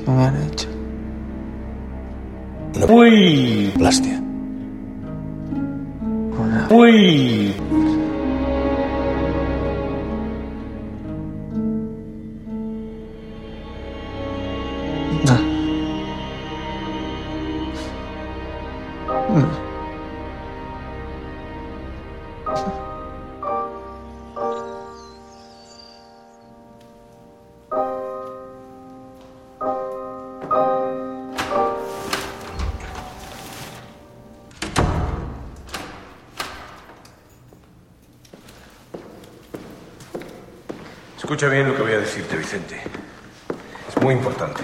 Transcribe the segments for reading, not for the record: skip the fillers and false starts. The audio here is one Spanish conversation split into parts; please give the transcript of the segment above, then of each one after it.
que me han hecho. Una plastia. Una... Escucha bien lo que voy a decirte, Vicente. Es muy importante.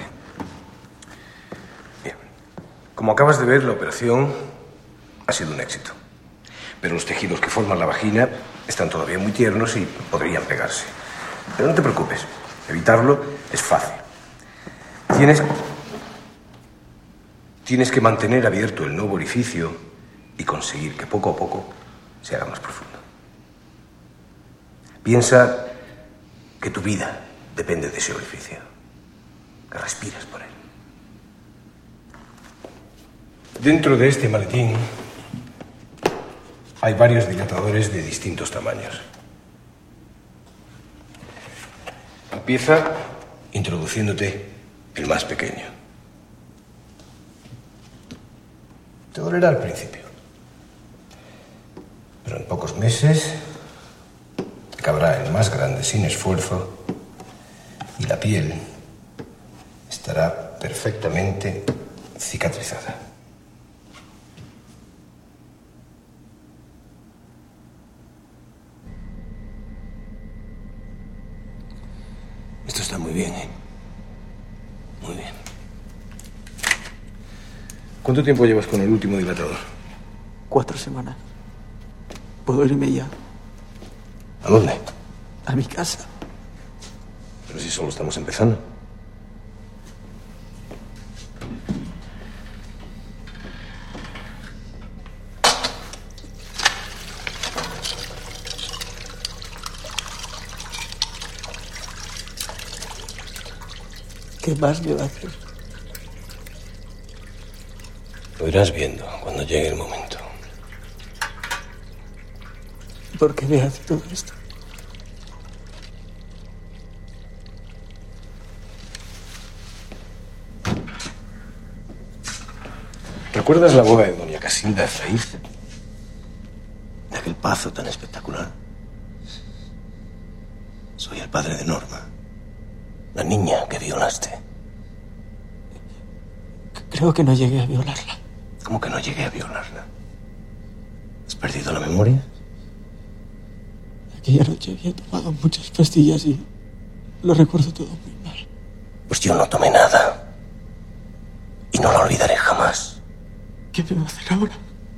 Bien. Como acabas de ver, la operación ha sido un éxito. Pero los tejidos que forman la vagina están todavía muy tiernos y podrían pegarse. Pero no te preocupes. Evitarlo es fácil. Tienes que mantener abierto el nuevo orificio y conseguir que poco a poco se haga más profundo. Piensa que tu vida depende de ese orificio, que respiras por él. Dentro de este maletín hay varios dilatadores de distintos tamaños. Empieza introduciéndote el más pequeño. Te dolerá al principio, pero en pocos meses cabrá el más grande sin esfuerzo y la piel estará perfectamente cicatrizada. Esto está muy bien, ¿eh? Muy bien. ¿Cuánto tiempo llevas con el último dilatador? 4 semanas. ¿Puedo irme ya? ¿A dónde? A mi casa. Pero si solo estamos empezando. ¿Qué más me va a hacer? Lo irás viendo cuando llegue el momento. ¿Por qué me hace todo esto? ¿Recuerdas la boda de doña Casilda Efraíz? De aquel pazo tan espectacular. Soy el padre de Norma, la niña que violaste. Creo que no llegué a violarla. ¿Cómo que no llegué a violarla? ¿Has perdido la memoria? Aquella noche había tomado muchas pastillas y lo recuerdo todo muy mal. Pues yo no tomé nada. Y no lo olvidaré jamás. ¿Qué me va a hacer ahora?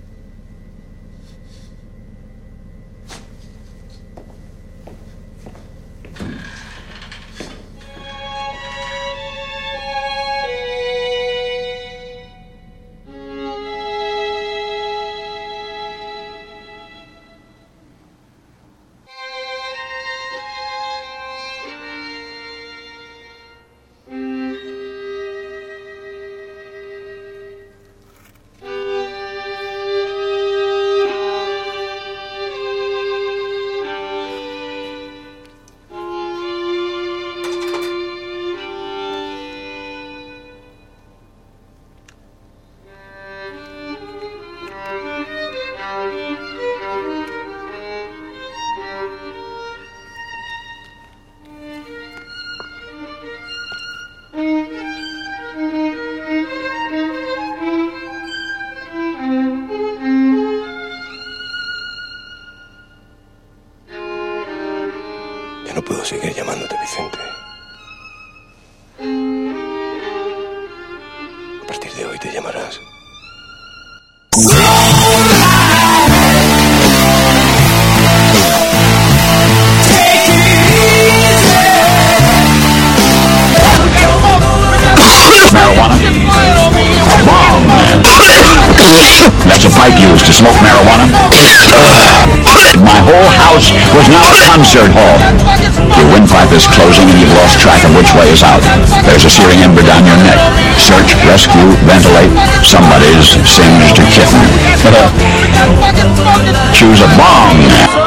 No puedo seguir llamándote Vicente. A partir de hoy te llamarás marijuana. That's a pipe used to smoke marijuana. My whole house was now a concert hall. Your windpipe is closing and you've lost track of which way is out. There's a searing ember down your neck. Search, rescue, ventilate. Somebody's singed a kitten. Choose a bong.